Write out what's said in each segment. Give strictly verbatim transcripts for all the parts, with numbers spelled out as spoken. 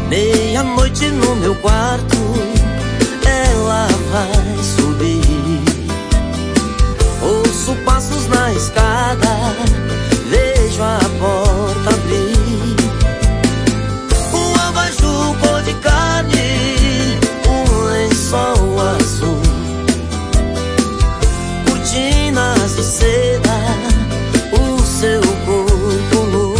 Meia-noite no meu quarto, ela vai subir. Ouço passos na escada, vejo a porta abrir. Um abajur cor de carne, um lençol azul, cortinas de seda, o seu corpo nu.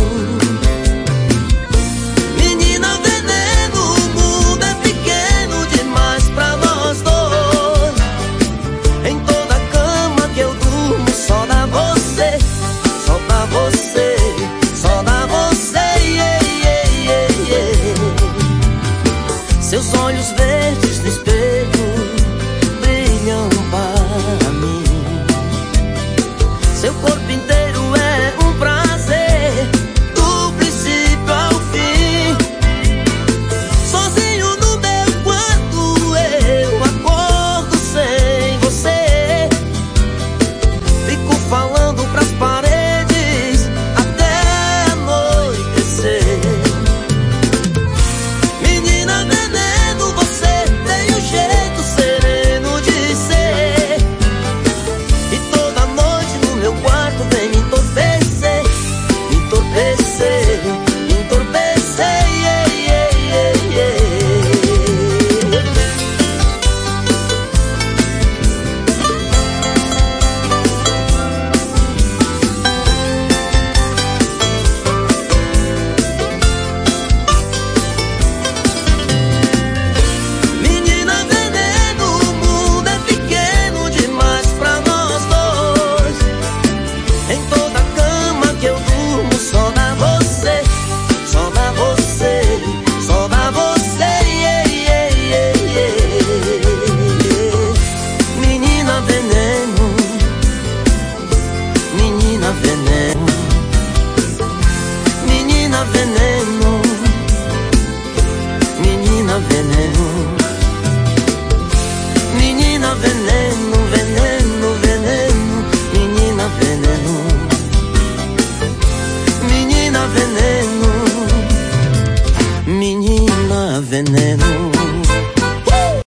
Menina veneno, o mundo é pequeno demais pra nós dois. Em toda cama que eu durmo, só dá você, só dá você.